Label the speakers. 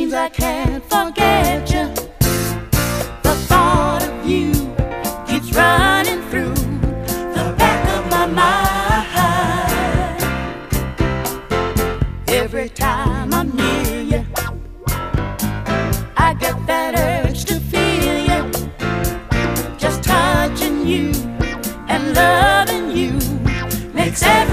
Speaker 1: seems I can't forget you. The thought of you keeps running through the back of my mind. Every time I'm near you, I get that urge to feel you. Just touching you and loving you makes everything